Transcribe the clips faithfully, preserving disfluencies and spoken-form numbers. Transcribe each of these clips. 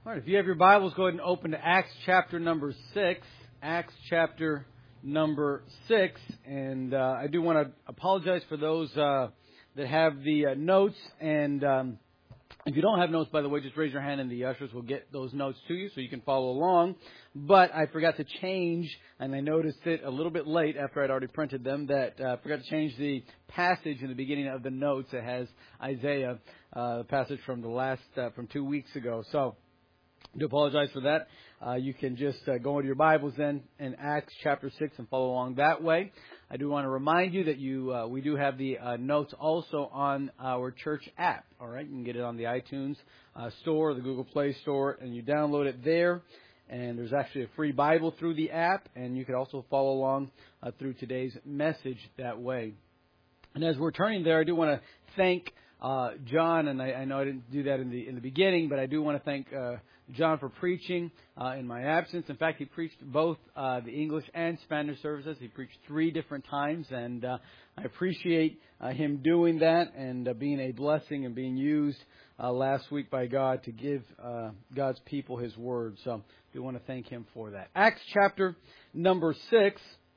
All right, if you have your Bibles, go ahead and open to Acts chapter number six. Acts chapter number six. And uh, I do want to apologize for those uh, that have the uh, notes. And um, if you don't have notes, by the way, just raise your hand and the ushers will get those notes to you so you can follow along. But I forgot to change, and I noticed it a little bit late after I'd already printed them, that uh, I forgot to change the passage in the beginning of the notes. It has Isaiah, uh, the passage from the last, uh, from two weeks ago. So I do apologize for that. Uh, you can just uh, go into your Bibles then in Acts chapter six and follow along that way. I do want to remind you that you uh, we do have the uh, notes also on our church app. All right, you can get it on the iTunes uh, store, the Google Play Store, and you download it there. And there's actually a free Bible through the app, and you can also follow along uh, through today's message that way. And as we're turning there, I do want to thank uh, John, and I, I know I didn't do that in the in the beginning, but I do want to thank uh, John for preaching uh, in my absence. In fact, he preached both uh, the English and Spanish services. He preached three different times, and uh, I appreciate uh, him doing that and uh, being a blessing and being used uh, last week by God to give uh, God's people His word. So I do want to thank him for that. Acts chapter number six,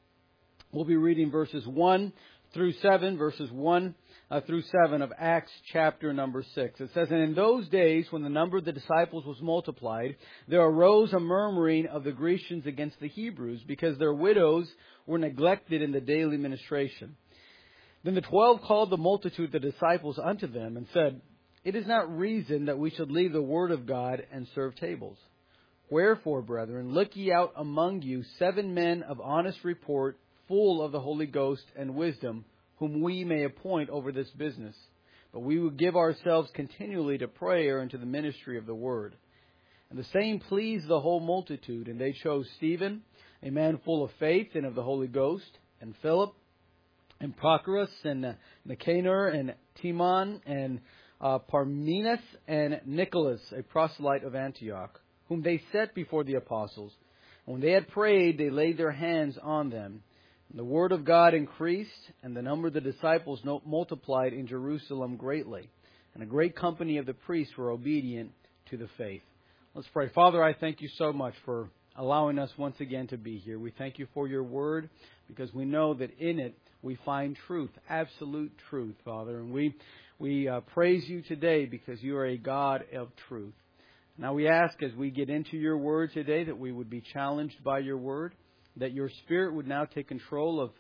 we'll be reading verses one through seven, verses one Uh, through seven of Acts chapter number six. It says, "And in those days, when the number of the disciples was multiplied, there arose a murmuring of the Grecians against the Hebrews, because their widows were neglected in the daily ministration. Then the twelve called the multitude, the disciples, unto them, and said, It is not reason that we should leave the word of God and serve tables. Wherefore, brethren, look ye out among you seven men of honest report, full of the Holy Ghost and wisdom, whom we may appoint over this business. But we will give ourselves continually to prayer and to the ministry of the word. And the same pleased the whole multitude, and they chose Stephen, a man full of faith and of the Holy Ghost, and Philip, and Prochorus, and uh, Nicanor, and Timon, and uh, Parmenas, and Nicholas, a proselyte of Antioch, whom they set before the apostles. And when they had prayed, they laid their hands on them. And the word of God increased, and the number of the disciples multiplied in Jerusalem greatly. And a great company of the priests were obedient to the faith." Let's pray. Father, I thank you so much for allowing us once again to be here. We thank you for your word, because we know that in it we find truth, absolute truth, Father. And we, we uh, praise you today because you are a God of truth. Now we ask, as we get into your word today, that we would be challenged by your word, that your Spirit would now take control of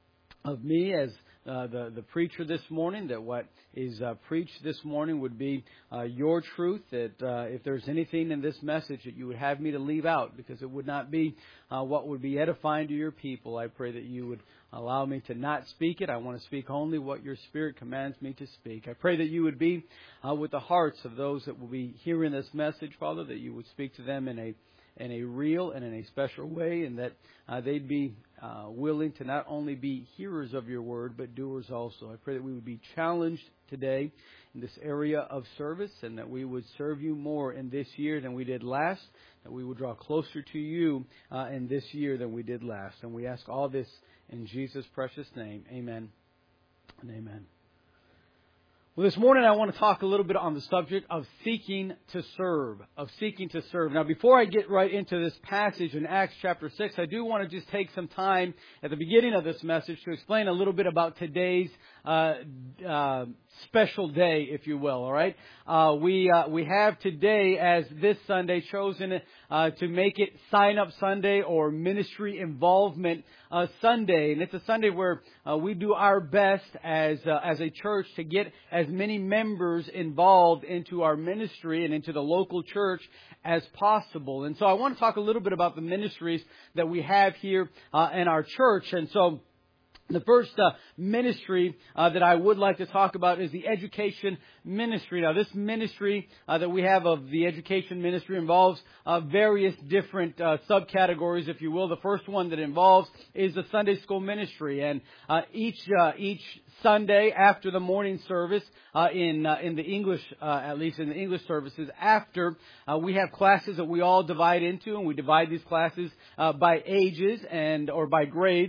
of me as uh, the, the preacher this morning, that what is uh, preached this morning would be uh, your truth, that uh, if there's anything in this message that you would have me to leave out, because it would not be uh, what would be edifying to your people, I pray that you would allow me to not speak it. I want to speak only what your Spirit commands me to speak. I pray that you would be uh, with the hearts of those that will be hearing this message, Father, that you would speak to them in a in a real and in a special way, and that uh, they'd be uh, willing to not only be hearers of your word, but doers also. I pray that we would be challenged today in this area of service, and that we would serve you more in this year than we did last, that we would draw closer to you uh, in this year than we did last. And we ask all this in Jesus' precious name. Amen and amen. Well, this morning I want to talk a little bit on the subject of seeking to serve, of seeking to serve. Now, before I get right into this passage in Acts chapter six, I do want to just take some time at the beginning of this message to explain a little bit about today's uh, uh, special day, if you will. All right, uh, we uh, we have today as this Sunday chosen uh, to make it Sign Up Sunday or Ministry Involvement uh, Sunday, and it's a Sunday where uh, we do our best as uh, as a church to get as many members involved into our ministry and into the local church as possible. And so I want to talk a little bit about the ministries that we have here uh, in our church, and so. The first uh, ministry uh, that I would like to talk about is the education ministry. Now, this ministry uh, that we have of the education ministry involves uh, various different uh, subcategories, if you will. The first one that involves is the Sunday school ministry, and uh, each uh, each Sunday after the morning service, uh, in uh, in the English, uh, at least in the English services, after uh, we have classes that we all divide into, and we divide these classes uh, by ages and or by grades.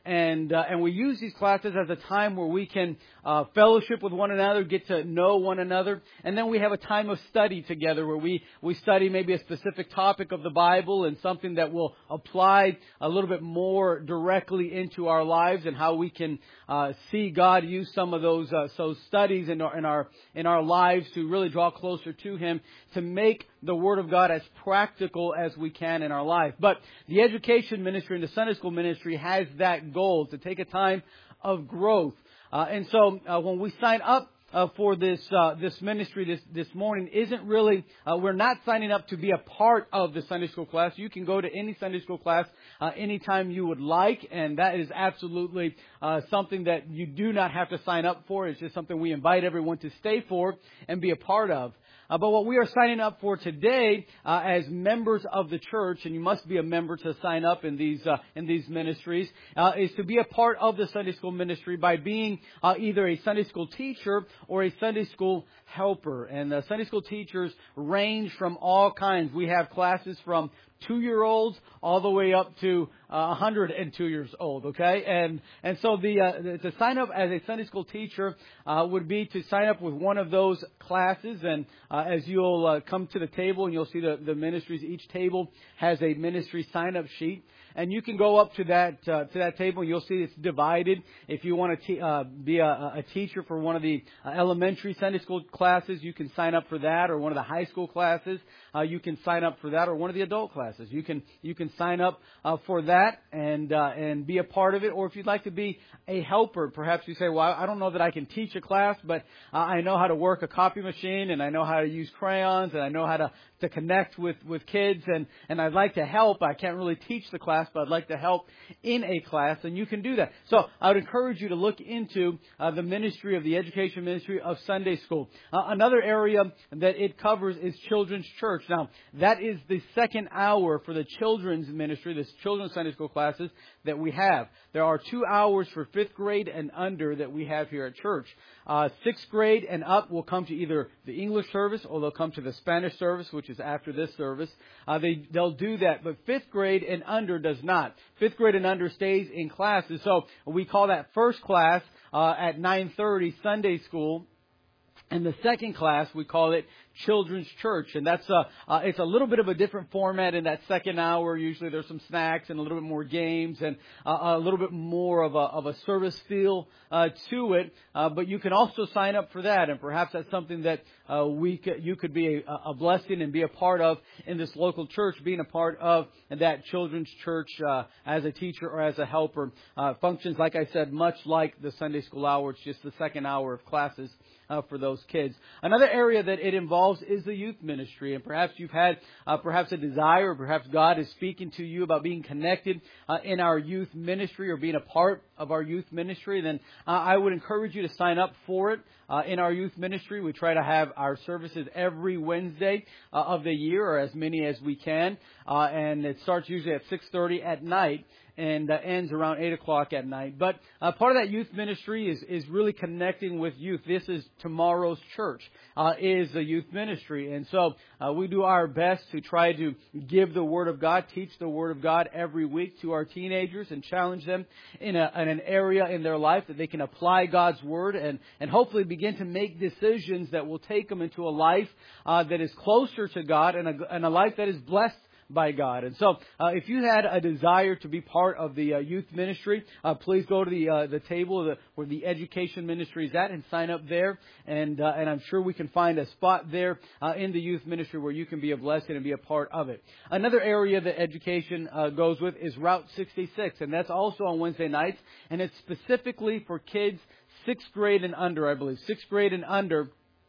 And uh, and we use these classes as a time where we can uh, fellowship with one another, get to know one another, and then we have a time of study together where we, we study maybe a specific topic of the Bible and something that will apply a little bit more directly into our lives and how we can uh, see God use some of those uh, those studies in our in our in our lives to really draw closer to Him, to make the Word of God as practical as we can in our life. But the education ministry and the Sunday school ministry has that goal to take a time of growth. Uh, and so uh, when we sign up uh, for this uh, this ministry this this morning, isn't really uh, we're not signing up to be a part of the Sunday school class. You can go to any Sunday school class uh, anytime you would like, and that is absolutely uh, something that you do not have to sign up for. It's just something we invite everyone to stay for and be a part of. Uh, but what we are signing up for today, uh, as members of the church, and you must be a member to sign up in these uh, in these ministries, uh, is to be a part of the Sunday school ministry by being uh, either a Sunday school teacher or a Sunday school helper. And uh, Sunday school teachers range from all kinds. We have classes from two-year-olds all the way up to uh, one hundred two years old, okay? And and so the, uh, the to sign up as a Sunday school teacher uh, would be to sign up with one of those classes. And uh, as you'll uh, come to the table and you'll see the, the ministries, each table has a ministry sign-up sheet. And you can go up to that uh, to that table and you'll see it's divided. If you want to te- uh, be a, a teacher for one of the uh, elementary Sunday school classes, you can sign up for that, or one of the high school classes, uh, you can sign up for that, or one of the adult classes. You can you can sign up uh, for that and uh, and be a part of it. Or if you'd like to be a helper, perhaps you say, well, I don't know that I can teach a class, but uh, I know how to work a copy machine, and I know how to use crayons, and I know how to to connect with, with kids, and, and I'd like to help. I can't really teach the class, but I'd like to help in a class, and you can do that. So I would encourage you to look into uh, the ministry of the education ministry of Sunday school. Uh, another area that it covers is children's church. Now, that is the second hour for the children's ministry, the children's Sunday school classes that we have. There are two hours for fifth grade and under that we have here at church. Uh, sixth grade and up will come to either the English service or they'll come to the Spanish service, which is after this service. Uh, they, they'll do that, but fifth grade and under does not. Fifth grade and under stays in classes. So we call that first class uh, at nine thirty Sunday school. And the second class, we call it Children's Church. And that's a, uh, it's a little bit of a different format in that second hour. Usually there's some snacks and a little bit more games and uh, a little bit more of a, of a service feel uh, to it. Uh, but you can also sign up for that. And perhaps that's something that uh, we could, you could be a, a blessing and be a part of in this local church, being a part of that Children's Church uh, as a teacher or as a helper. Uh, functions, like I said, much like the Sunday school hour. It's just the second hour of classes Uh, for those kids. Another area that it involves is the youth ministry. And perhaps you've had uh, perhaps a desire, or perhaps God is speaking to you about being connected uh, in our youth ministry or being a part of our youth ministry. Then uh, I would encourage you to sign up for it uh, in our youth ministry. We try to have our services every Wednesday uh, of the year, or as many as we can. Uh, and it starts usually at six thirty at night and uh, ends around eight o'clock at night. But uh, part of that youth ministry is, is really connecting with youth. This is tomorrow's church, uh, is the youth ministry. And so uh, we do our best to try to give the Word of God, teach the Word of God every week to our teenagers and challenge them in, a, in an area in their life that they can apply God's Word and, and hopefully begin to make decisions that will take them into a life uh, that is closer to God and a, and a life that is blessed by God. And so uh, if you had a desire to be part of the uh, youth ministry, uh, please go to the uh, the table the, where the education ministry is at and sign up there. And uh, and I'm sure we can find a spot there uh, in the youth ministry where you can be a blessing and be a part of it. Another area that education uh, goes with is Route sixty-six, and that's also on Wednesday nights, and it's specifically for kids sixth grade and under, I believe, sixth grade and under.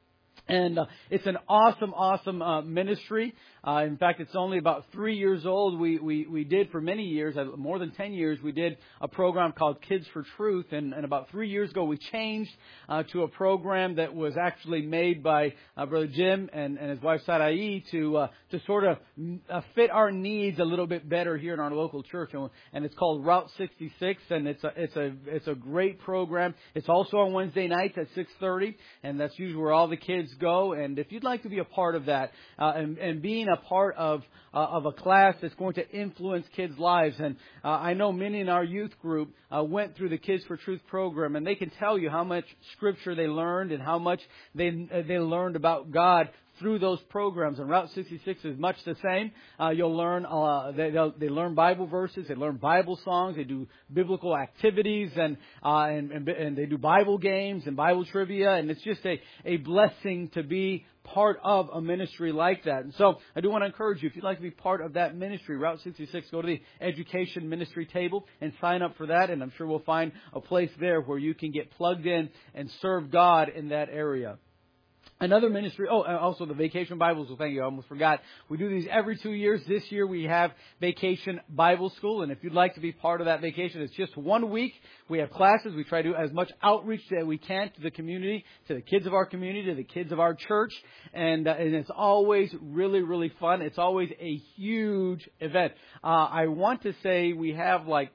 And uh, it's an awesome, awesome uh, ministry. Uh, in fact, it's only about three years old. We, we, we did for many years, uh, more than ten years, we did a program called Kids for Truth. And, and about three years ago, we changed uh, to a program that was actually made by uh, Brother Jim and, and his wife Sarai to uh, to sort of uh, fit our needs a little bit better here in our local church. And, and it's called Route sixty-six, and it's a it's a it's a great program. It's also on Wednesday nights at six thirty, and that's usually where all the kids go. And if you'd like to be a part of that, uh, and, and being a part of uh, of a class that's going to influence kids' lives, and uh, I know many in our youth group uh, went through the Kids for Truth program, and they can tell you how much Scripture they learned and how much they they learned about God through those programs. And Route sixty-six is much the same. Uh, you'll learn, uh, they, they learn Bible verses, they learn Bible songs, they do biblical activities, and, uh, and, and, and they do Bible games and Bible trivia. And it's just a, a blessing to be part of a ministry like that. And so I do want to encourage you, if you'd like to be part of that ministry, Route sixty-six, go to the education ministry table and sign up for that. And I'm sure we'll find a place there where you can get plugged in and serve God in that area. Another ministry, oh, and also the Vacation Bible School. Thank you, I almost forgot. We do these every two years. This year we have Vacation Bible School. And if you'd like to be part of that vacation, it's just one week. We have classes. We try to do as much outreach that we can to the community, to the kids of our community, to the kids of our church. And, uh, and it's always really, really fun. It's always a huge event. Uh, I want to say we have like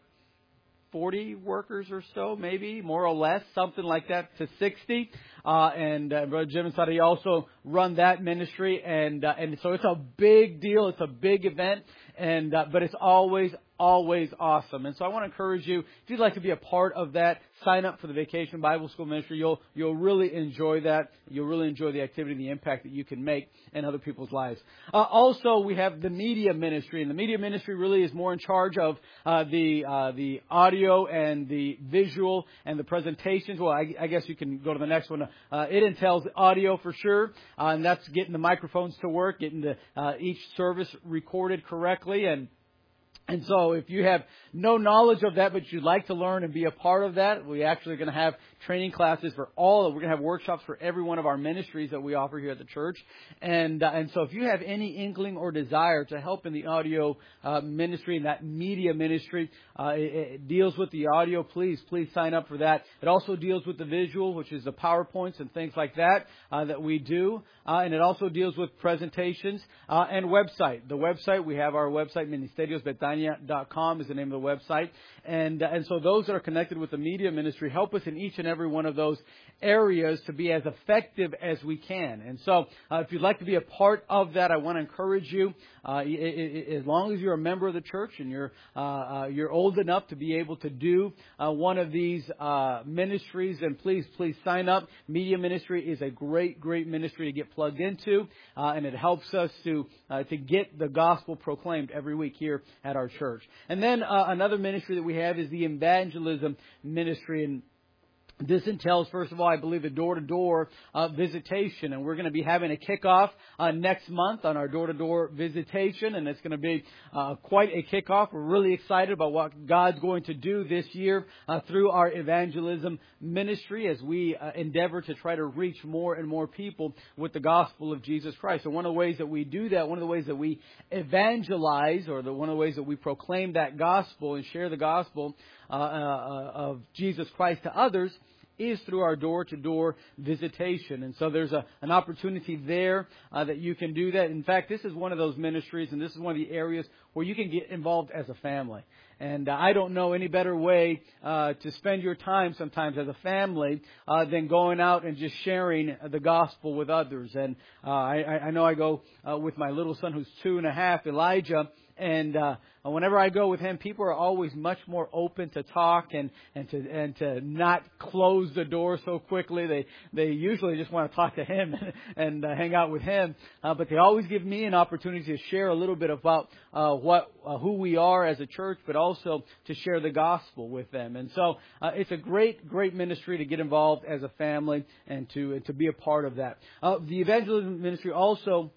forty workers or so, maybe, more or less, something like that, to sixty. Uh, and uh, Brother Jim and Sadi also run that ministry. And uh, and so it's a big deal. It's a big event. And uh, but it's always, always awesome. And so I want to encourage you, if you'd like to be a part of that, sign up for the Vacation Bible School ministry. You'll you'll really enjoy that. You'll really enjoy the activity and the impact that you can make in other people's lives. Uh, also, we have the media ministry, and the media ministry really is more in charge of uh, the uh, the audio and the visual and the presentations. Well, I, I guess you can go to the next one. Uh, it entails audio for sure, uh, and that's getting the microphones to work, getting the uh, each service recorded correctly, and. And so if you have no knowledge of that, but you'd like to learn and be a part of that, we actually are going to have training classes for all. We're going to have workshops for every one of our ministries that we offer here at the church. And uh, and so if you have any inkling or desire to help in the audio uh, ministry and that media ministry, uh, it, it deals with the audio, please, please sign up for that. It also deals with the visual, which is the PowerPoints and things like that uh, that we do. Uh, and it also deals with presentations uh, and website. The website, we have our website, Ministerios Betania dot com is the name of the website. And, uh, and so those that are connected with the media ministry help us in each and every one of those areas to be as effective as we can. And so uh, if you'd like to be a part of that, I want to encourage you, uh, it, it, as long as you're a member of the church and you're, uh, uh, you're old enough to be able to do uh, one of these uh, ministries, then please, please sign up. Media ministry is a great, great ministry to get plugged into, uh, and it helps us to, uh, to get the gospel proclaimed every week here at our church. And then uh, another ministry that we have is the evangelism ministry. And this entails, first of all, I believe, a door-to-door uh, visitation. And we're going to be having a kickoff uh, next month on our door-to-door visitation. And it's going to be uh, quite a kickoff. We're really excited about what God's going to do this year uh, through our evangelism ministry as we uh, endeavor to try to reach more and more people with the gospel of Jesus Christ. And one of the ways that we do that, one of the ways that we evangelize, or the, one of the ways that we proclaim that gospel and share the gospel uh, uh, of Jesus Christ to others, is through our door-to-door visitation. And so there's a, an opportunity there uh, that you can do that. In fact, this is one of those ministries, and this is one of the areas where you can get involved as a family. And uh, I don't know any better way uh, to spend your time sometimes as a family uh, than going out and just sharing the gospel with others. And uh, I, I know I go uh, with my little son who's two and a half, Elijah, and uh, whenever I go with him, people are always much more open to talk and, and to and to not close the door so quickly. They they usually just want to talk to him and, and uh, hang out with him. Uh, but they always give me an opportunity to share a little bit about uh, what uh, who we are as a church, but also to share the gospel with them. And so uh, it's a great great ministry to get involved as a family and to and to be a part of that. Uh, the evangelism ministry also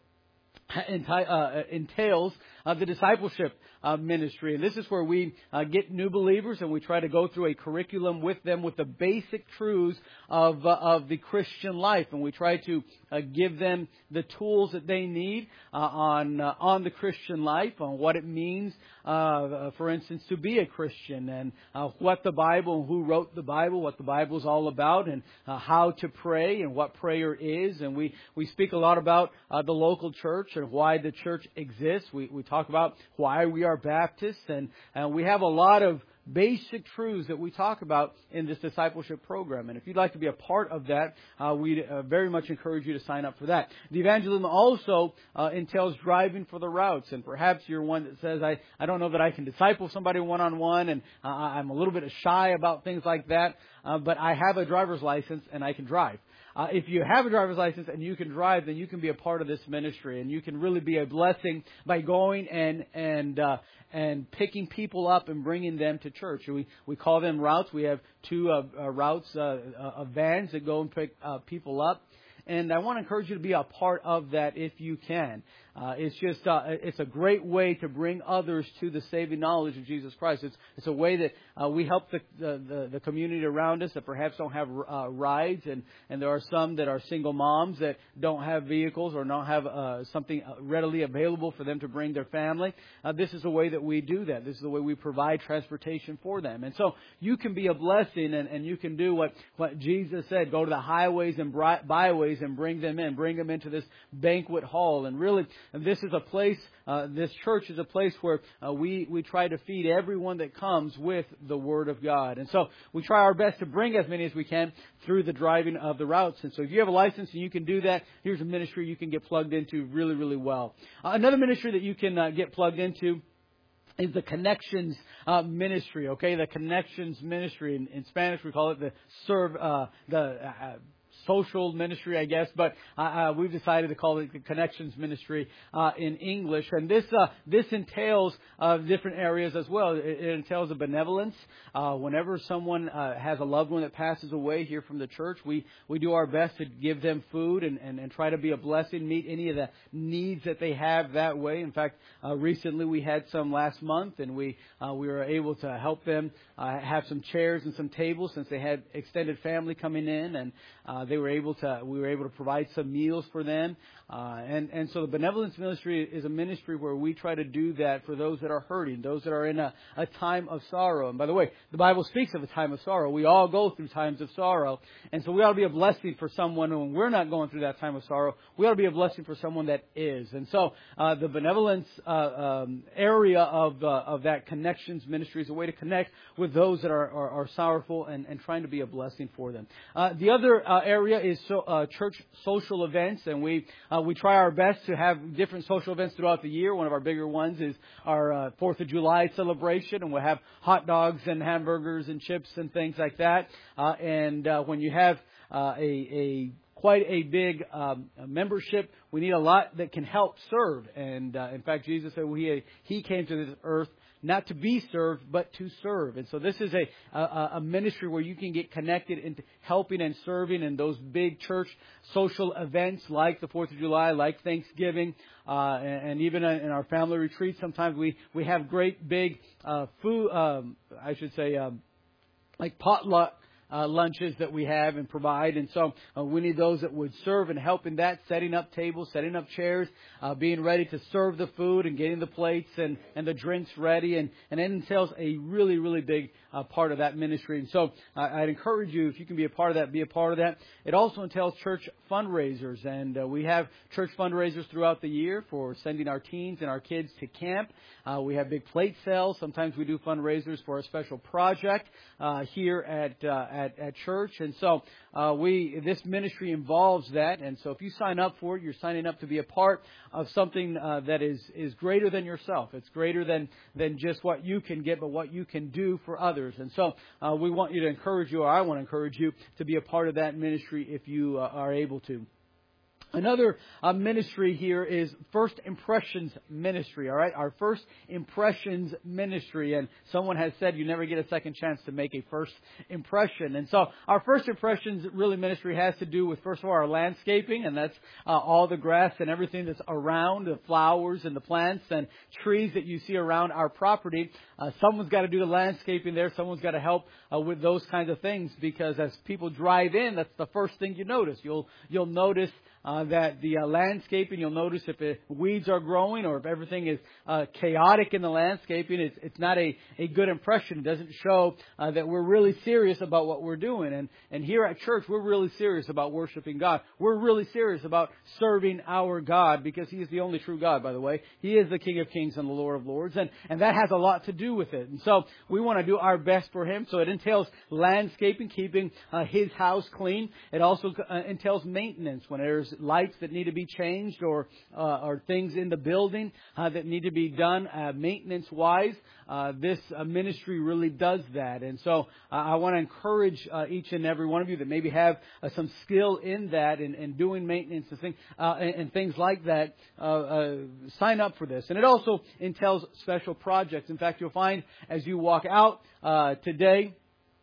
Uh, entails uh, the discipleship uh, ministry. And this is where we uh, get new believers and we try to go through a curriculum with them with the basic truths of uh, of the Christian life. And we try to uh, give them the tools that they need uh, on uh, on the Christian life, on what it means, uh, for instance, to be a Christian, and uh, what the Bible and who wrote the Bible, what the Bible is all about, and uh, how to pray and what prayer is. And we, we speak a lot about uh, the local church and why the church exists. We, we talk about why we are Baptists, and, and we have a lot of basic truths that we talk about in this discipleship program. And if you'd like to be a part of that, uh, we uh, very much encourage you to sign up for that. The evangelism also uh, entails driving for the routes. And perhaps you're one that says, I, I don't know that I can disciple somebody one-on-one, and uh, I'm a little bit shy about things like that, uh, but I have a driver's license and I can drive. Uh, if you have a driver's license and you can drive, then you can be a part of this ministry, and you can really be a blessing by going and and uh, and picking people up and bringing them to church. We we call them routes. We have two uh, uh, routes uh, uh, vans that go and pick uh, people up. And I want to encourage you to be a part of that if you can. Uh, it's just, uh, it's a great way to bring others to the saving knowledge of Jesus Christ. It's, it's a way that uh, we help the, the, the community around us that perhaps don't have uh, rides. And, and there are some that are single moms that don't have vehicles or don't have uh, something readily available for them to bring their family. Uh, this is the way that we do that. This is the way we provide transportation for them. And so you can be a blessing, and, and you can do what, what Jesus said, go to the highways and byways and bring them in, bring them into this banquet hall. And really, and this is a place, uh, this church is a place where uh, we, we try to feed everyone that comes with the Word of God. And so we try our best to bring as many as we can through the driving of the routes. And so if you have a license and you can do that, here's a ministry you can get plugged into really, really well. Uh, another ministry that you can uh, get plugged into is the Connections uh, Ministry, okay? The Connections Ministry. In, in Spanish, we call it the serve, uh, the uh, social ministry, I guess, but uh, uh, we've decided to call it the Connections Ministry uh, in English. And this uh, this entails uh, different areas as well. It, it entails a benevolence. Uh, whenever someone uh, has a loved one that passes away here from the church, we, we do our best to give them food and, and, and try to be a blessing, meet any of the needs that they have that way. In fact, uh, recently we had some last month, and we uh, we were able to help them uh, have some chairs and some tables since they had extended family coming in, and uh, they were able to we were able to provide some meals for them. Uh, and, and so the Benevolence Ministry is a ministry where we try to do that for those that are hurting, those that are in a, a time of sorrow. And by the way, the Bible speaks of a time of sorrow. We all go through times of sorrow. And so we ought to be a blessing for someone when we're not going through that time of sorrow. We ought to be a blessing for someone that is. And so uh, the benevolence uh, um, area of uh, of that Connections Ministry is a way to connect with those that are, are, are sorrowful and, and trying to be a blessing for them. Uh, the other uh, area is so, uh, church social events, and we uh, we try our best to have different social events throughout the year. One of our bigger ones is our uh, fourth of July celebration, and we'll have hot dogs and hamburgers and chips and things like that. Uh, and uh, when you have uh, a, a quite a big um, membership, we need a lot that can help serve. And uh, in fact, Jesus said well, he he came to this earth not to be served, but to serve. And so this is a, a, a ministry where you can get connected into helping and serving in those big church social events like the fourth of July, like Thanksgiving, uh, and, and even in our family retreats. Sometimes we, we have great big uh, food, um, I should say, um, like potluck Uh, lunches that we have and provide. And so uh, we need those that would serve and help in that, setting up tables, setting up chairs, uh, being ready to serve the food and getting the plates and, and the drinks ready. And, and it entails a really, really big uh, part of that ministry. And so uh, I'd encourage you, if you can be a part of that, be a part of that. It also entails church fundraisers. And uh, we have church fundraisers throughout the year for sending our teens and our kids to camp. Uh, we have big plate sales. Sometimes we do fundraisers for a special project uh, here at uh, At, at church. And so uh, we this ministry involves that. And so if you sign up for it, you're signing up to be a part of something uh, that is is greater than yourself. It's greater than than just what you can get, but what you can do for others. And so uh, we want you to encourage you, or I want to encourage you to be a part of that ministry if you uh, are able to. Another uh, ministry here is First Impressions Ministry, all right? Our First Impressions Ministry. And someone has said you never get a second chance to make a first impression. And so our First Impressions really ministry has to do with, first of all, our landscaping. And that's uh, all the grass and everything that's around, the flowers and the plants and trees that you see around our property. Uh, someone's got to do the landscaping there. Someone's got to help uh, with those kinds of things, because as people drive in, that's the first thing you notice. You'll, you'll notice uh, that the uh, landscaping, you'll notice if it, weeds are growing or if everything is uh, chaotic in the landscaping, it's, it's not a, a good impression. It doesn't show uh, that we're really serious about what we're doing. And, and here at church, we're really serious about worshiping God. We're really serious about serving our God because He is the only true God, by the way. He is the King of Kings and the Lord of Lords. And, and that has a lot to do with it. And so we want to do our best for Him. So it entails landscaping, keeping uh, His house clean. It also uh, entails maintenance when there's lights that need to be changed or uh, or things in the building uh, that need to be done uh, maintenance-wise. Uh, this uh, ministry really does that. And so uh, I want to encourage uh, each and every one of you that maybe have uh, some skill in that and, and doing maintenance and, thing, uh, and, and things like that, uh, uh, sign up for this. And it also entails special projects. In fact, you'll find as you walk out uh, today,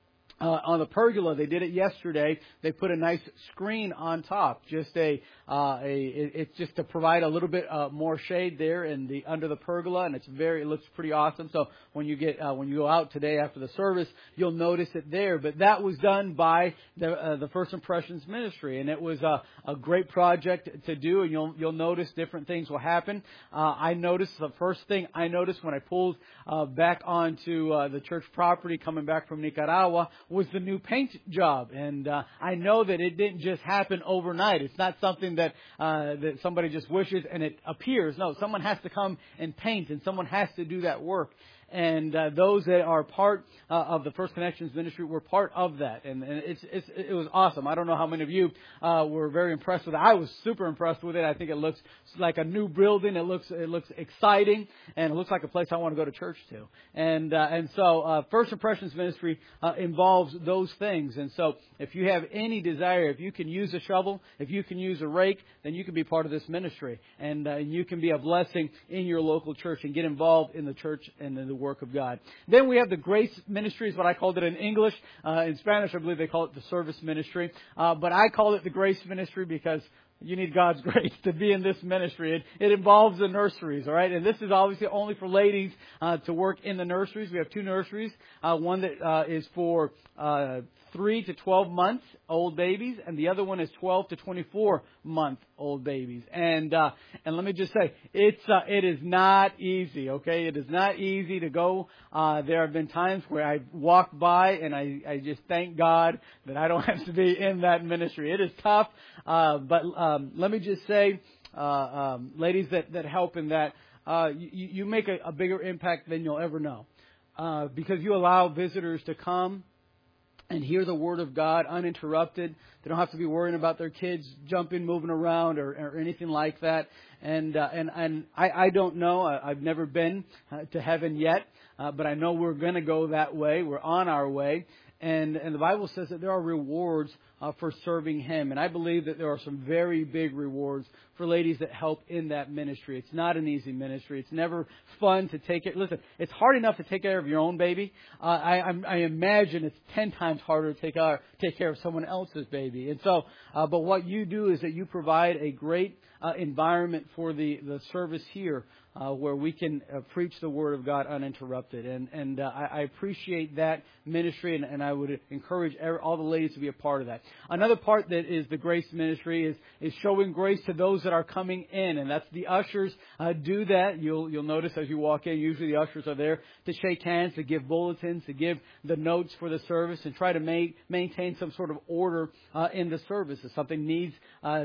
Uh, on the pergola, they did it yesterday. They put a nice screen on top, just a, uh, a it, it's just to provide a little bit uh, more shade there in the under the pergola, and it's very, it looks pretty awesome. So when you get uh, when you go out today after the service, you'll notice it there. But that was done by the uh, the First Impressions Ministry, and it was a, a great project to do. And you'll you'll notice different things will happen. Uh, I noticed the first thing I noticed when I pulled uh, back onto uh, the church property coming back from Nicaragua was the new paint job. And uh, I know that it didn't just happen overnight. It's not something that uh, that somebody just wishes and it appears. No, someone has to come and paint, and someone has to do that work. And uh, those that are part uh, of the First Connections ministry were part of that, and, and it's, it's it was awesome. I don't know how many of you uh, were very impressed with it. I was super impressed with it. I think it looks like a new building. It looks it looks exciting, and it looks like a place I want to go to church to. And uh, and so uh, First Impressions ministry uh, involves those things. And so if you have any desire, if you can use a shovel, if you can use a rake, then you can be part of this ministry, and uh, you can be a blessing in your local church and get involved in the church and in the work of God. Then we have the Grace Ministry, is what I called it in English. Uh, in Spanish, I believe they call it the Service Ministry. Uh, but I call it the Grace Ministry because you need God's grace to be in this ministry. It, it involves the nurseries, all right? And this is obviously only for ladies uh, to work in the nurseries. We have two nurseries. Uh, one that uh, is for uh, three to twelve months old babies, and the other one is twelve to twenty-four month old babies. And uh, and let me just say, it's uh, it is not easy. Okay, it is not easy to go. Uh, there have been times where I walked by and I, I just thank God that I don't have to be in that ministry. It is tough, uh, but um, let me just say, uh, um, ladies that that help in that, uh, you, you make a, a bigger impact than you'll ever know, uh, because you allow visitors to come and hear the Word of God uninterrupted. They don't have to be worrying about their kids jumping, moving around, or, or anything like that. And uh, and and I, I don't know. I, I've never been uh, to heaven yet, uh, but I know we're going to go that way. We're on our way. And and the Bible says that there are rewards uh, for serving Him. And I believe that there are some very big rewards for ladies that help in that ministry. It's not an easy ministry. It's never fun to take it. Listen, it's hard enough to take care of your own baby. Uh, I, I, I imagine it's ten times harder to take care, take care of someone else's baby. And so, uh, but what you do is that you provide a great uh, environment for the, the service here. Uh, where we can uh, preach the Word of God uninterrupted. And, and uh, I, I appreciate that ministry, and, and I would encourage every, all the ladies to be a part of that. Another part that is the Grace Ministry is, is showing grace to those that are coming in, and that's the ushers uh, do that. You'll, you'll notice as you walk in, usually the ushers are there to shake hands, to give bulletins, to give the notes for the service, and try to make, maintain some sort of order uh, in the service. If something needs uh,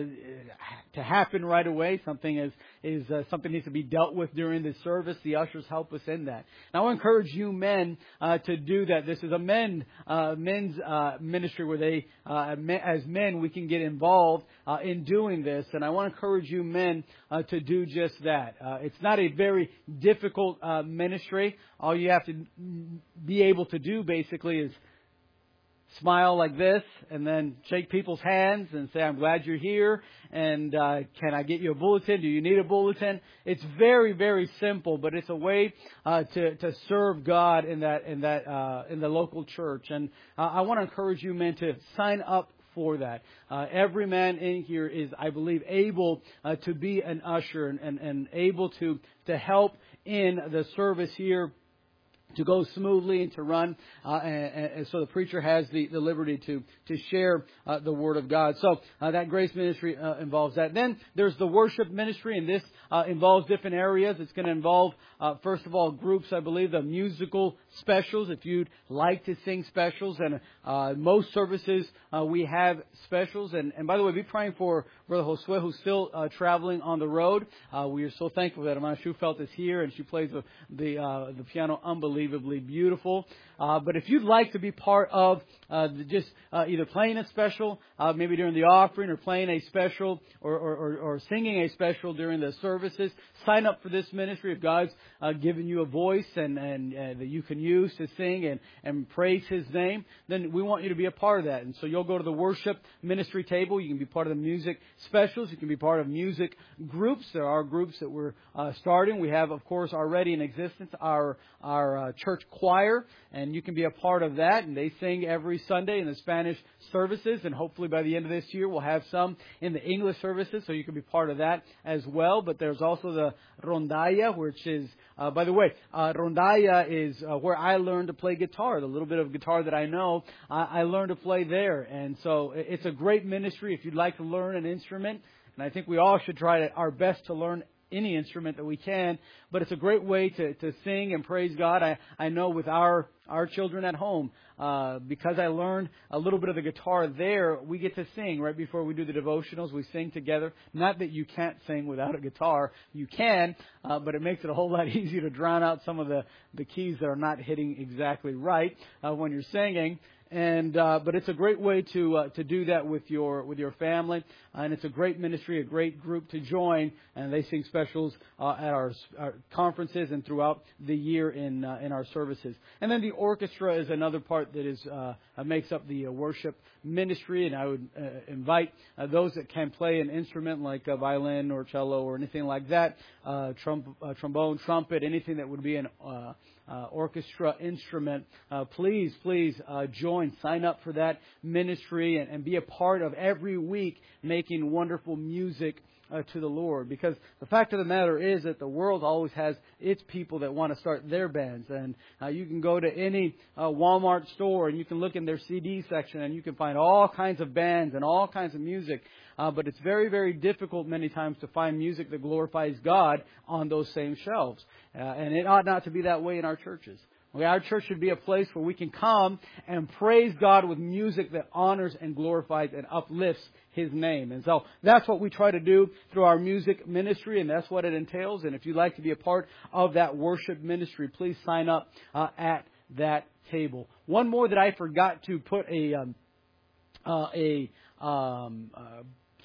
to happen right away, something is, is uh, something needs to be dealt with during the service, the ushers help us in that. And I want to encourage you men uh, to do that. This is a men uh, men's uh, ministry where they, uh, as men, we can get involved uh, in doing this. And I want to encourage you men uh, to do just that. Uh, it's not a very difficult uh, ministry. All you have to be able to do basically is smile like this, and then shake people's hands and say, I'm glad you're here, and uh, can I get you a bulletin? Do you need a bulletin? It's very, very simple, but it's a way uh, to, to serve God in that in that uh, in the local church. And uh, I want to encourage you men to sign up for that. Uh, every man in here is, I believe, able uh, to be an usher and, and, and able to, to help in the service here to go smoothly and to run, uh, and, and so the preacher has the, the liberty to to share uh, the Word of God. So uh, that grace ministry uh, involves that. Then there's the worship ministry, and this uh, involves different areas. It's going to involve, uh, first of all, groups, I believe, the musical specials, if you'd like to sing specials. And uh, most services, uh, we have specials. And, and by the way, be praying for Brother Josue, who's still uh, traveling on the road. Uh, we are so thankful that Amanda Schufelt is here, and she plays the, the, uh, the piano unbelievably beautiful. Uh, but if you'd like to be part of uh, the, just uh, either playing a special, uh, maybe during the offering, or playing a special, or, or, or, or singing a special during the services, sign up for this ministry. If God's uh, given you a voice and, and uh, that you can use to sing and, and praise His name, then we want you to be a part of that. And so you'll go to the worship ministry table. You can be part of the music specials. You can be part of music groups. There are groups that we're uh, starting. We have, of course, already in existence our our uh, church choir, and you can be a part of that. And they sing every Sunday in the Spanish services, and hopefully by the end of this year we'll have some in the English services, so you can be part of that as well. But there's also the rondalla, which is, uh, by the way, uh, rondalla is uh, where I learned to play guitar. The little bit of guitar that I know, I, I learned to play there. And so it's a great ministry if you'd like to learn an instrument. And I think we all should try our best to learn any instrument that we can, but it's a great way to, to sing and praise God. I, I know with our, our children at home, uh, because I learned a little bit of the guitar there, we get to sing right before we do the devotionals. We sing together. Not that you can't sing without a guitar. You can, uh, but it makes it a whole lot easier to drown out some of the, the keys that are not hitting exactly right uh, when you're singing. And uh, but it's a great way to uh, to do that with your with your family, uh, and it's a great ministry, a great group to join. And they sing specials uh, at our, our conferences and throughout the year in uh, in our services. And then the orchestra is another part that is uh, makes up the uh, worship ministry. And I would uh, invite uh, those that can play an instrument like a violin or cello or anything like that, uh, trum- uh, trombone, trumpet, anything that would be an uh, Uh, orchestra instrument, uh, please, please uh, join, sign up for that ministry and, and be a part of every week making wonderful music uh, to the Lord. Because the fact of the matter is that the world always has its people that want to start their bands. And uh, you can go to any uh, Walmart store and you can look in their C D section and you can find all kinds of bands and all kinds of music. Uh, but it's very, very difficult many times to find music that glorifies God on those same shelves. Uh, and it ought not to be that way in our churches. Okay, our church should be a place where we can come and praise God with music that honors and glorifies and uplifts His name. And so that's what we try to do through our music ministry, and that's what it entails. And if you'd like to be a part of that worship ministry, please sign up uh, at that table. One more that I forgot to put a um, uh, a um, uh,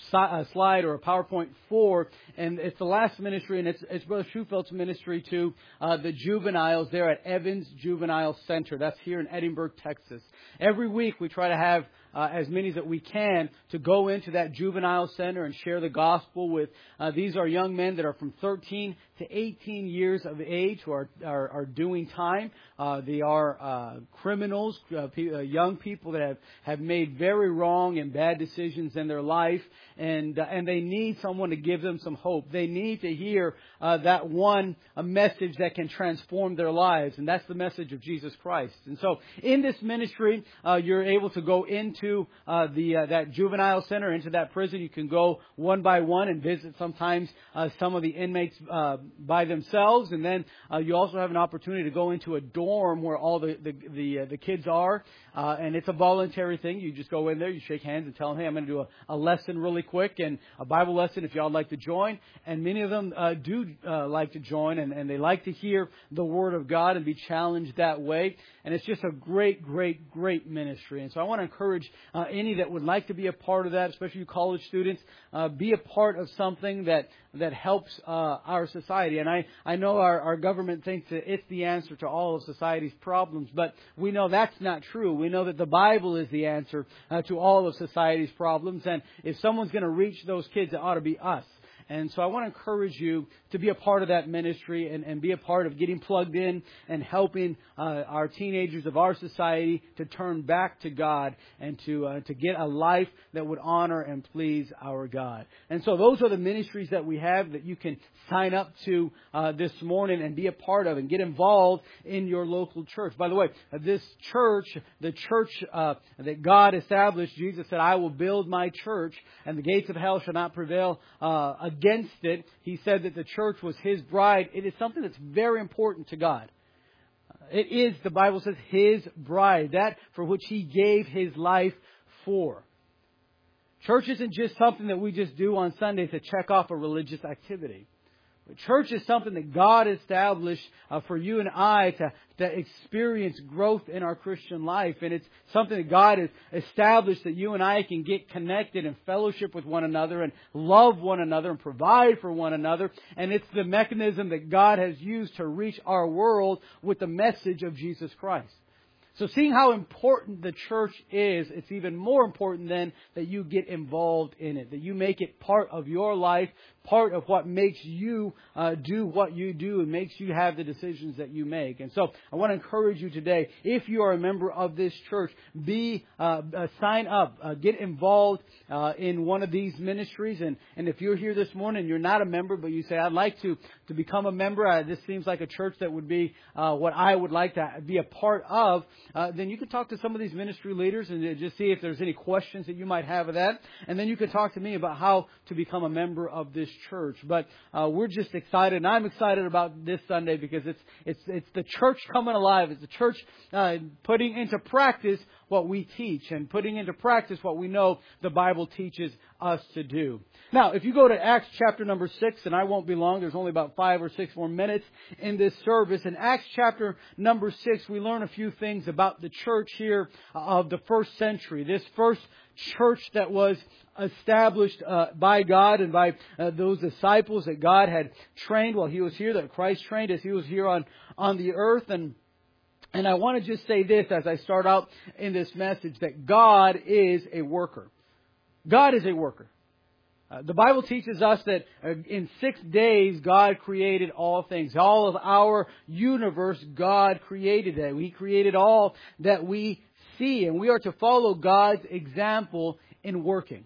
a slide or a PowerPoint for, and it's the last ministry, and it's, it's Brother Schufelt's ministry to uh, the juveniles there at Evans Juvenile Center. That's here in Edinburgh, Texas. Every week we try to have uh, as many that we can to go into that juvenile center and share the gospel with. Uh, these are young men that are from thirteen to eighteen years of age who are are, are doing time. Uh, they are uh, criminals, uh, pe- uh, young people that have, have made very wrong and bad decisions in their life, and uh, and they need someone to give them some hope. They need to hear uh, that one a message that can transform their lives, and that's the message of Jesus Christ. And so, in this ministry, uh, you're able to go into uh, the uh, that juvenile center, into that prison. You can go one by one and visit sometimes uh, some of the inmates uh, by themselves, and then uh, you also have an opportunity to go into a dorm where all the the the, uh, the kids are, uh, and it's a voluntary thing. You just go in there, you shake hands, and tell them, "Hey, I'm going to do a, a lesson really quick, and a Bible lesson if y'all like to join." And many of them uh, do uh, like to join, and, and they like to hear the Word of God and be challenged that way. And it's just a great, great, great ministry. And so I want to encourage uh, any that would like to be a part of that, especially you college students, uh, be a part of something that that helps uh, our society. And I, I know our, our government thinks that it's the answer to all of society's problems, but we know that's not true. We know that the Bible is the answer uh, to all of society's problems. And if someone's going to reach those kids, it ought to be us. And so I want to encourage you to be a part of that ministry and, and be a part of getting plugged in and helping uh, our teenagers of our society to turn back to God and to uh, to get a life that would honor and please our God. And so those are the ministries that we have that you can sign up to uh, this morning and be a part of and get involved in your local church. By the way, uh, this church, the church uh, that God established, Jesus said, I will build my church and the gates of hell shall not prevail uh, against it. He said that the church was His bride. It is something that's very important to God. It is, the Bible says, His bride, that for which He gave His life for. Church isn't just something that we just do on Sundays to check off a religious activity. But church is something that God established uh, for you and I to, to experience growth in our Christian life. And it's something that God has established that you and I can get connected and fellowship with one another and love one another and provide for one another. And it's the mechanism that God has used to reach our world with the message of Jesus Christ. So seeing how important the church is, it's even more important then that you get involved in it, that you make it part of your life, part of what makes you uh, do what you do and makes you have the decisions that you make. And so I want to encourage you today, if you are a member of this church, be uh, uh, sign up, uh, get involved uh, in one of these ministries. And, and if you're here this morning and you're not a member, but you say, I'd like to, to become a member, uh, this seems like a church that would be uh, what I would like to be a part of, Uh, then you can talk to some of these ministry leaders and just see if there's any questions that you might have of that. And then you can talk to me about how to become a member of this church. But uh, we're just excited, and I'm excited about this Sunday because it's it's it's the church coming alive. It's the church uh, putting into practice what we teach and putting into practice what we know the Bible teaches us to do. Now, if you go to Acts chapter number six, and I won't be long, there's only about five or six more minutes in this service. In Acts chapter number six, we learn a few things about the church here of the first century. This first church that was established uh, by God and by uh, those disciples that God had trained while He was here, that Christ trained as He was here on, on the earth. And And I want to just say this as I start out in this message, that God is a worker. God is a worker. Uh, the Bible teaches us that uh, in six days God created all things. All of our universe, God created it. He created all that we see. And we are to follow God's example in working.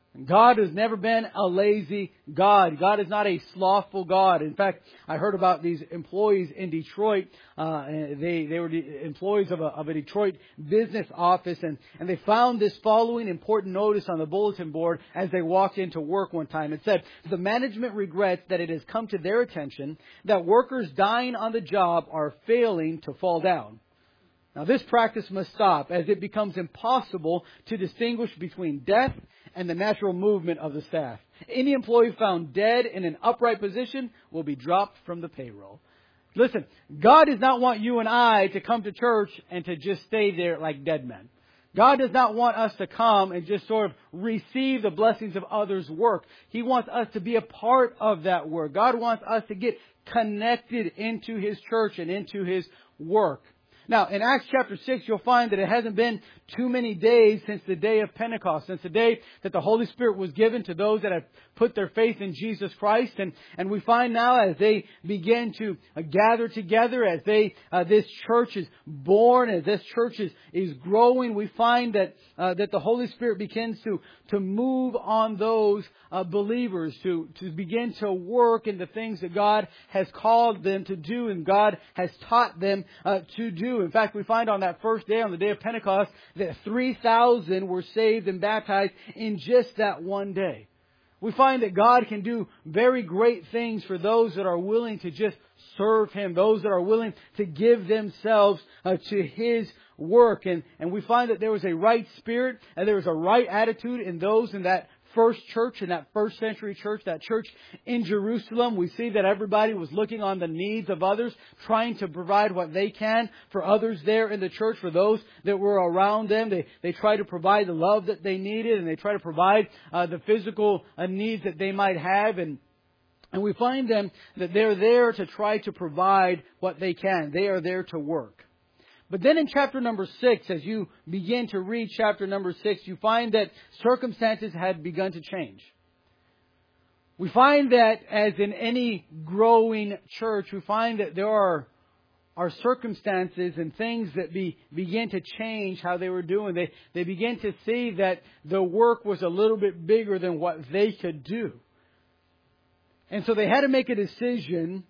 God has never been a lazy God. God is not a slothful God. In fact, I heard about these employees in Detroit. Uh, they they were the employees of a, of a Detroit business office, and, and they found this following important notice on the bulletin board as they walked into work one time. It said, the management regrets that it has come to their attention that workers dying on the job are failing to fall down. Now, this practice must stop as it becomes impossible to distinguish between death and the natural movement of the staff. Any employee found dead in an upright position will be dropped from the payroll. Listen, God does not want you and I to come to church and to just stay there like dead men. God does not want us to come and just sort of receive the blessings of others' work. He wants us to be a part of that work. God wants us to get connected into His church and into His work. Now, in Acts chapter six, you'll find that it hasn't been too many days since the day of Pentecost, since the day that the Holy Spirit was given to those that have put their faith in Jesus Christ. And, and we find now as they begin to uh, gather together, as they uh, this church is born, as this church is, is growing, we find that uh, that the Holy Spirit begins to, to move on those uh, believers, to, to begin to work in the things that God has called them to do and God has taught them uh, to do. In fact, we find on that first day, on the day of Pentecost, that three thousand were saved and baptized in just that one day. We find that God can do very great things for those that are willing to just serve Him, those that are willing to give themselves uh, to His work. And, and we find that there was a right spirit and there was a right attitude in those in that first church, in that first century church, that church in Jerusalem. We see that everybody was looking on the needs of others, trying to provide what they can for others there in the church, for those that were around them. They they try to provide the love that they needed, and they try to provide uh, the physical uh, needs that they might have. And and we find them that they're there to try to provide what they can. They are there to work. But then in chapter number six, as you begin to read chapter number six, you find that circumstances had begun to change. We find that as in any growing church, we find that there are, are circumstances and things that be, begin to change how they were doing. They, they begin to see that the work was a little bit bigger than what they could do. And so they had to make a decision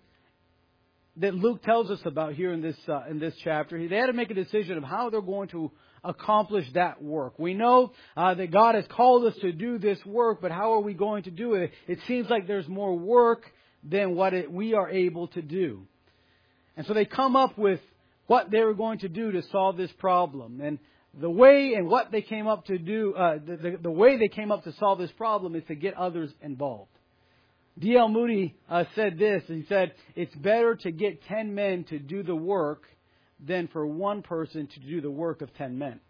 that Luke tells us about here in this uh, in this chapter. They had to make a decision of how they're going to accomplish that work. We know uh, that God has called us to do this work, but how are we going to do it? It seems like there's more work than what it, we are able to do. And so they come up with what they were going to do to solve this problem. And the way and what they came up to do, uh, the, the, the way they came up to solve this problem is to get others involved. D L Moody uh, said this. He said, it's better to get ten men to do the work than for one person to do the work of ten men.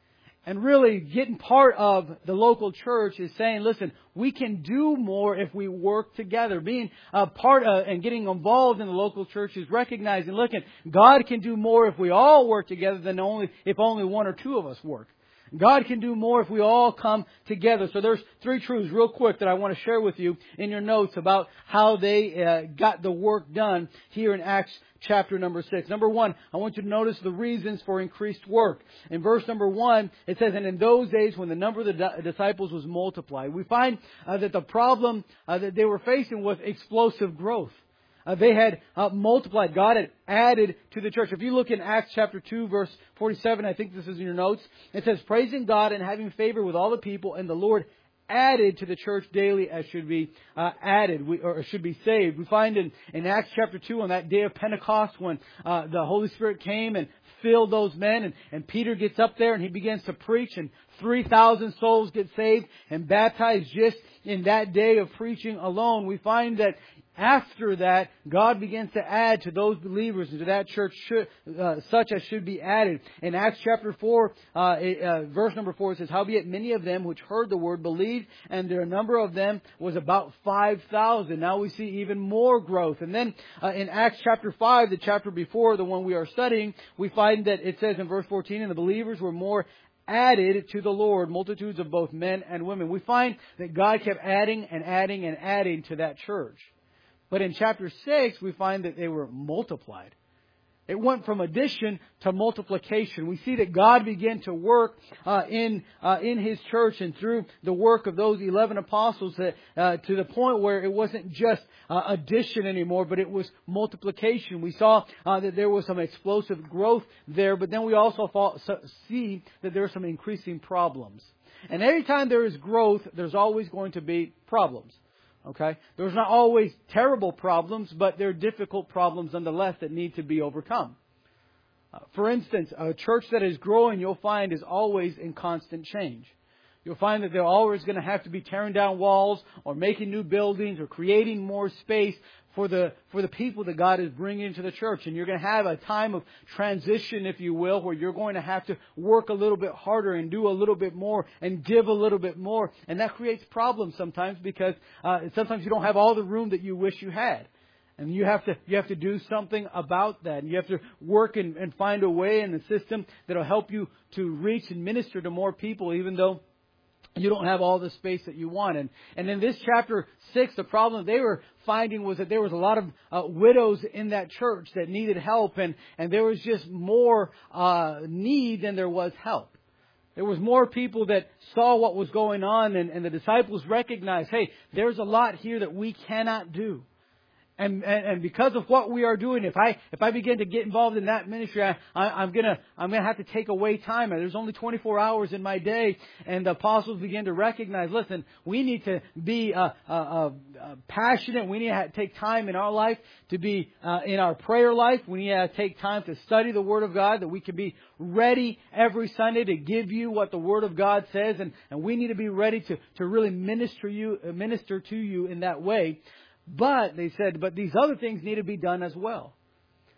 And really, getting part of the local church is saying, listen, we can do more if we work together. Being a part of and getting involved in the local church is recognizing, look, God can do more if we all work together than only if only one or two of us work. God can do more if we all come together. So there's three truths real quick that I want to share with you in your notes about how they uh, got the work done here in Acts chapter number six. Number one, I want you to notice the reasons for increased work. In verse number one, it says, and in those days when the number of the di- disciples was multiplied, we find uh, that the problem uh, that they were facing was explosive growth. Uh, they had uh, multiplied. God had added to the church. If you look in Acts chapter two, verse forty-seven, I think this is in your notes. It says, praising God and having favor with all the people, and the Lord added to the church daily as should be uh, added, we, or should be saved. We find in, in Acts chapter two, on that day of Pentecost, when uh, the Holy Spirit came and filled those men, and, and Peter gets up there and he begins to preach, and three thousand souls get saved and baptized just in that day of preaching alone. We find that after that, God begins to add to those believers and to that church should, uh, such as should be added. In Acts chapter four, uh, uh, verse number four, it says, howbeit many of them which heard the word believed, and their number of them was about five thousand. Now we see even more growth. And then uh, in Acts chapter five, the chapter before, the one we are studying, we find that it says in verse fourteen, and the believers were more added to the Lord, multitudes of both men and women. We find that God kept adding and adding and adding to that church. But in chapter six, we find that they were multiplied. It went from addition to multiplication. We see that God began to work uh, in uh, in His church and through the work of those eleven apostles that, uh, to the point where it wasn't just uh, addition anymore, but it was multiplication. We saw uh, that there was some explosive growth there, but then we also thought, so, see that there are some increasing problems. And every time there is growth, there's always going to be problems. Okay? There's not always terrible problems, but there are difficult problems nonetheless that need to be overcome. Uh, for instance, a church that is growing, you'll find, is always in constant change. You'll find that they're always going to have to be tearing down walls or making new buildings or creating more space for the for the people that God is bringing into the church. And you're going to have a time of transition, if you will, where you're going to have to work a little bit harder and do a little bit more and give a little bit more. And that creates problems sometimes because uh, sometimes you don't have all the room that you wish you had. And you have to you have to do something about that. And you have to work and, and find a way in the system that will help you to reach and minister to more people, even though you don't have all the space that you want. And, and in this chapter six, the problem they were finding was that there was a lot of uh, widows in that church that needed help. And, and there was just more uh, need than there was help. There was more people that saw what was going on. And, and the disciples recognized, hey, there's a lot here that we cannot do. And, and and because of what we are doing, if I if I begin to get involved in that ministry, I, I, I'm gonna I'm gonna have to take away time. There's only twenty-four hours in my day, and the apostles begin to recognize. Listen, we need to be uh, uh, uh, passionate. We need to take time in our life to be uh, in our prayer life. We need to take time to study the Word of God, that we can be ready every Sunday to give you what the Word of God says, and, and we need to be ready to to really minister you minister to you in that way. But, they said, but these other things need to be done as well.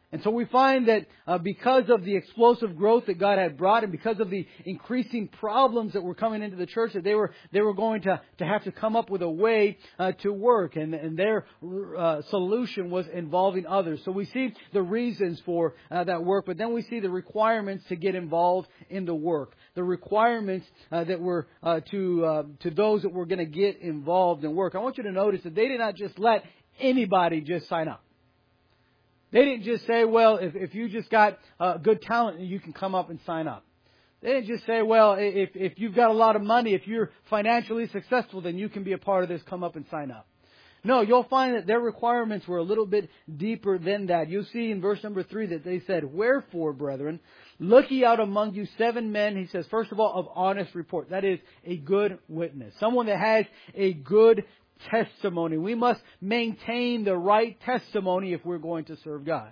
And so we find that uh, because of the explosive growth that God had brought, and because of the increasing problems that were coming into the church, that they were they were going to, to have to come up with a way uh, to work, and and their uh, solution was involving others. So we see the reasons for uh, that work, but then we see the requirements to get involved in the work. The requirements uh, that were uh, to uh, to those that were going to get involved in work. I want you to notice that they did not just let anybody just sign up. They didn't just say, well, if, if you just got uh, good talent, you can come up and sign up. They didn't just say, well, if, if you've got a lot of money, if you're financially successful, then you can be a part of this, come up and sign up. No, you'll find that their requirements were a little bit deeper than that. You'll see in verse number three that they said, wherefore, brethren, look ye out among you seven men, he says, first of all, of honest report. That is a good witness. Someone that has a good testimony. We must maintain the right testimony if we're going to serve God.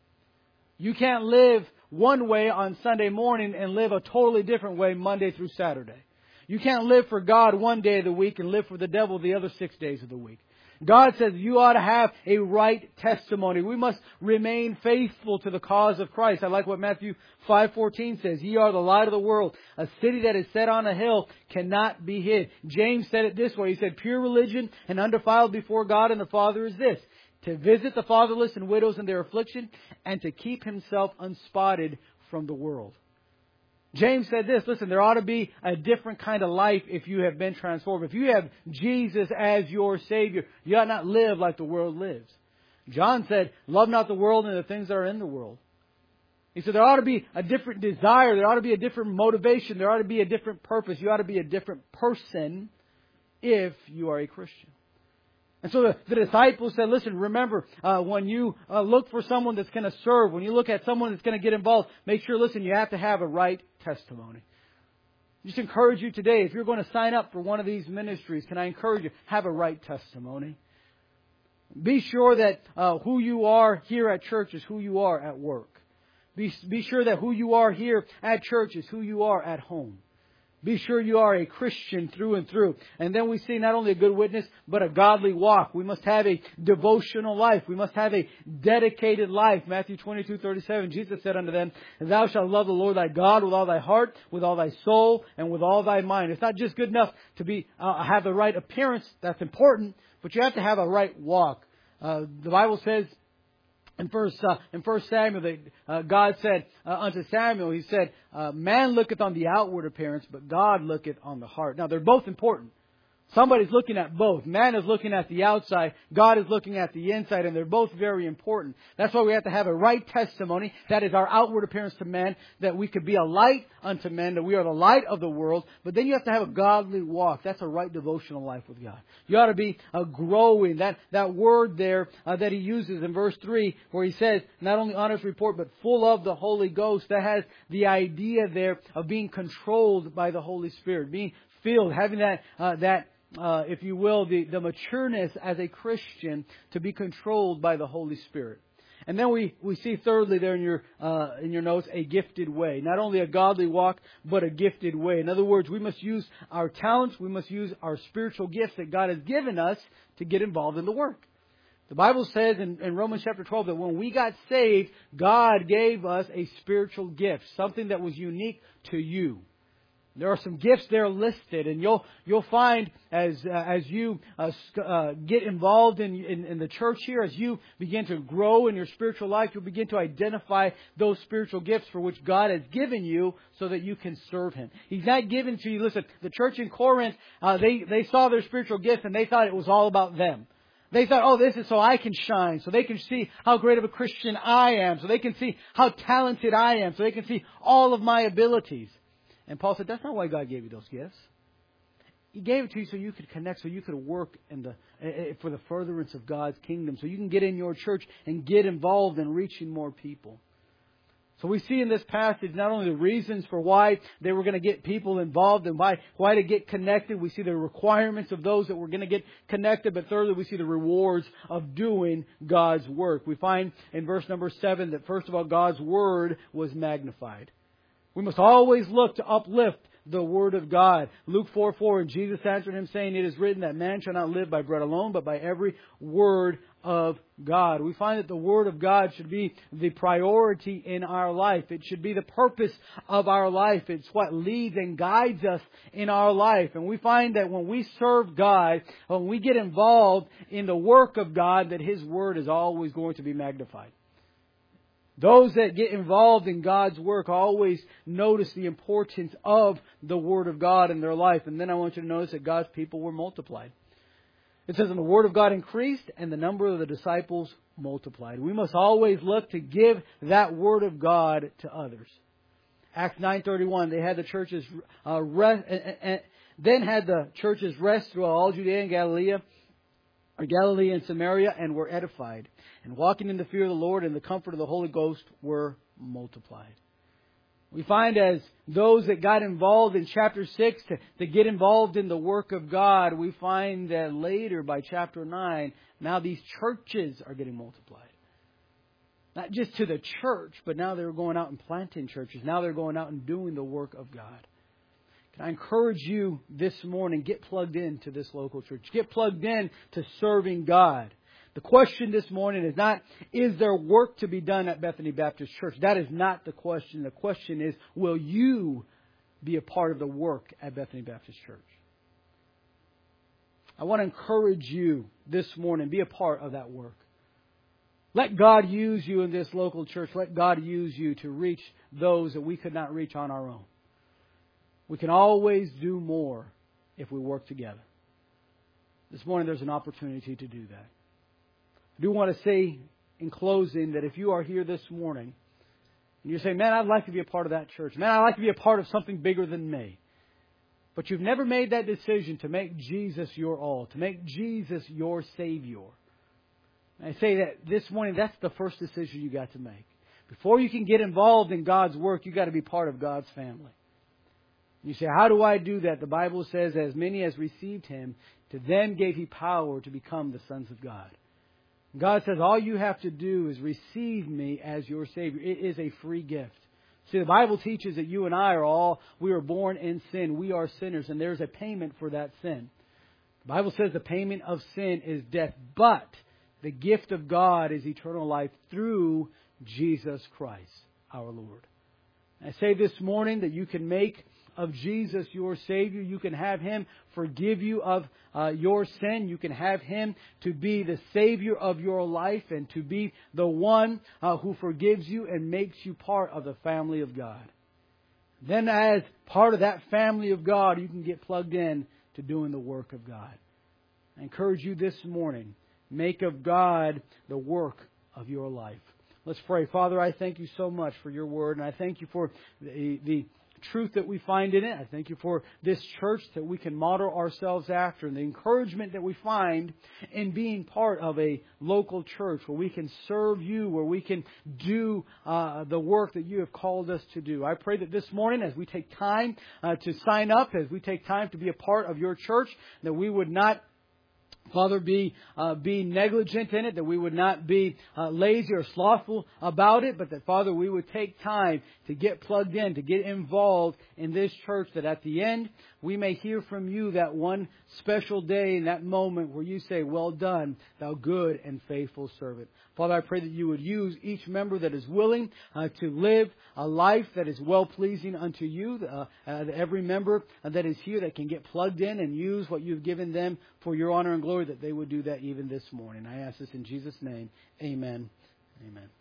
You can't live one way on Sunday morning and live a totally different way Monday through Saturday. You can't live for God one day of the week and live for the devil the other six days of the week. God says you ought to have a right testimony. We must remain faithful to the cause of Christ. I like what Matthew five fourteen says. Ye are the light of the world. A city that is set on a hill cannot be hid. James said it this way. He said, pure religion and undefiled before God and the Father is this, to visit the fatherless and widows in their affliction, and to keep himself unspotted from the world. James said this, listen, there ought to be a different kind of life if you have been transformed. If you have Jesus as your Savior, you ought not live like the world lives. John said, love not the world and the things that are in the world. He said there ought to be a different desire. There ought to be a different motivation. There ought to be a different purpose. You ought to be a different person if you are a Christian. And so the, the disciples said, listen, remember, uh, when you uh, look for someone that's going to serve, when you look at someone that's going to get involved, make sure, listen, you have to have a right testimony. Just encourage you today, if you're going to sign up for one of these ministries, can I encourage you, have a right testimony. Be sure that uh, who you are here at church is who you are at work. Be, be sure that who you are here at church is who you are at home. Be sure you are a Christian through and through. And then we see not only a good witness, but a godly walk. We must have a devotional life. We must have a dedicated life. Matthew twenty-two thirty-seven, Jesus said unto them, thou shalt love the Lord thy God with all thy heart, with all thy soul, and with all thy mind. It's not just good enough to be uh, have the right appearance. That's important. But you have to have a right walk. Uh, the Bible says, In first, uh, in First Samuel, they, uh, God said uh, unto Samuel, He said, uh, man looketh on the outward appearance, but God looketh on the heart. Now, they're both important. Somebody's looking at both. Man is looking at the outside. God is looking at the inside, and they're both very important. That's why we have to have a right testimony. That is our outward appearance to men, that we could be a light unto men, that we are the light of the world. But then you have to have a godly walk. That's a right devotional life with God. You ought to be uh, growing. That that word there uh, that He uses in verse three, where He says, not only honest report, but full of the Holy Ghost. That has the idea there of being controlled by the Holy Spirit, being filled, having that uh, that. Uh, if you will, the, the matureness as a Christian to be controlled by the Holy Spirit. And then we, we see thirdly there in your uh, in your notes, a gifted way. Not only a godly walk, but a gifted way. In other words, we must use our talents, we must use our spiritual gifts that God has given us to get involved in the work. The Bible says in, in Romans chapter twelve that when we got saved, God gave us a spiritual gift, something that was unique to you. There are some gifts there listed, and you'll you'll find as uh, as you uh, uh, get involved in, in in the church here, as you begin to grow in your spiritual life, you'll begin to identify those spiritual gifts for which God has given you, so that you can serve Him. He's not given to you. Listen, the church in Corinth, uh, they they saw their spiritual gifts and they thought it was all about them. They thought, oh, this is so I can shine, so they can see how great of a Christian I am, so they can see how talented I am, so they can see all of my abilities. And Paul said, that's not why God gave you those gifts. He gave it to you so you could connect, so you could work in the uh, for the furtherance of God's kingdom, so you can get in your church and get involved in reaching more people. So we see in this passage not only the reasons for why they were going to get people involved and why, why to get connected. We see the requirements of those that were going to get connected. But thirdly, we see the rewards of doing God's work. We find in verse number seven that first of all, God's Word was magnified. We must always look to uplift the Word of God. Luke four four, and Jesus answered him, saying, it is written that man shall not live by bread alone, but by every word of God. We find that the Word of God should be the priority in our life. It should be the purpose of our life. It's what leads and guides us in our life. And we find that when we serve God, when we get involved in the work of God, that His Word is always going to be magnified. Those that get involved in God's work always notice the importance of the Word of God in their life. And then I want you to notice that God's people were multiplied. It says, and the Word of God increased, and the number of the disciples multiplied. We must always look to give that Word of God to others. Acts nine thirty-one, they had the churches uh, rest, and, and then had the churches rest throughout all Judea and Galilee, or Galilee and Samaria, and were edified. And walking in the fear of the Lord and the comfort of the Holy Ghost were multiplied. We find as those that got involved in chapter six to, to get involved in the work of God, we find that later by chapter nine, now these churches are getting multiplied. Not just to the church, but now they're going out and planting churches. Now they're going out and doing the work of God. Can I encourage you this morning, get plugged into this local church. Get plugged in to serving God. The question this morning is not, is there work to be done at Bethany Baptist Church? That is not the question. The question is, will you be a part of the work at Bethany Baptist Church? I want to encourage you this morning, be a part of that work. Let God use you in this local church. Let God use you to reach those that we could not reach on our own. We can always do more if we work together. This morning there's an opportunity to do that. I do want to say in closing that if you are here this morning and you're saying, man, I'd like to be a part of that church. Man, I'd like to be a part of something bigger than me. But you've never made that decision to make Jesus your all, to make Jesus your Savior. And I say that this morning, that's the first decision you got to make. Before you can get involved in God's work, you got to be part of God's family. You say, how do I do that? The Bible says, as many as received Him, to them gave He power to become the sons of God. God says, all you have to do is receive me as your Savior. It is a free gift. See, the Bible teaches that you and I are all, we are born in sin. We are sinners, and there's a payment for that sin. The Bible says the payment of sin is death, but the gift of God is eternal life through Jesus Christ, our Lord. I say this morning that you can make of Jesus your Savior. You can have Him forgive you of uh, your sin. You can have Him to be the Savior of your life and to be the one uh, who forgives you and makes you part of the family of God. Then as part of that family of God, you can get plugged in to doing the work of God. I encourage you this morning, make of God the work of your life. Let's pray. Father, I thank you so much for your word, and I thank you for the, the truth that we find in it. I thank you for this church that we can model ourselves after, and the encouragement that we find in being part of a local church where we can serve you, where we can do uh, the work that you have called us to do. I pray that this morning, as we take time uh, to sign up, as we take time to be a part of your church, that we would not Father, be uh, be negligent in it, that we would not be uh, lazy or slothful about it, but that, Father, we would take time to get plugged in, to get involved in this church, that at the end we may hear from you that one special day in that moment where you say, well done, thou good and faithful servant. Father, I pray that you would use each member that is willing uh, to live a life that is well-pleasing unto you, uh, uh, every member that is here that can get plugged in and use what you've given them for your honor and glory, that they would do that even this morning. I ask this in Jesus' name. Amen. Amen.